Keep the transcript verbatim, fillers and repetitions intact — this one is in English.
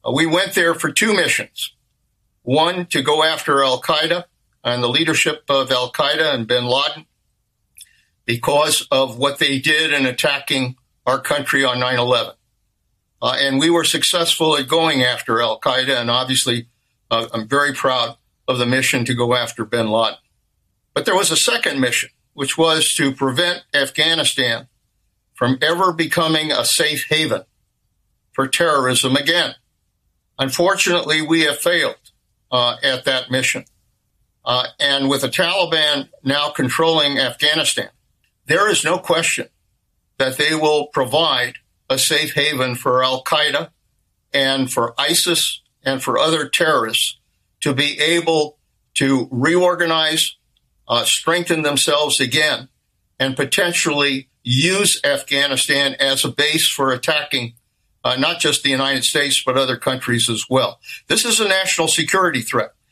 Uh, we went there for two missions. One, to go after al-Qaeda and the leadership of al-Qaeda and bin Laden because of what they did in attacking our country on nine eleven. Uh, and we were successful at going after al-Qaeda, and obviously uh, I'm very proud of the mission to go after bin Laden. But there was a second mission, which was to prevent Afghanistan from ever becoming a safe haven for terrorism again. Unfortunately, we have failed uh, at that mission. Uh, and with the Taliban now controlling Afghanistan, there is no question that they will provide a safe haven for al-Qaeda and for ISIS and for other terrorists to be able to reorganize, uh, strengthen themselves again, and potentially use Afghanistan as a base for attacking uh, not just the United States, but other countries as well. This is a national security threat.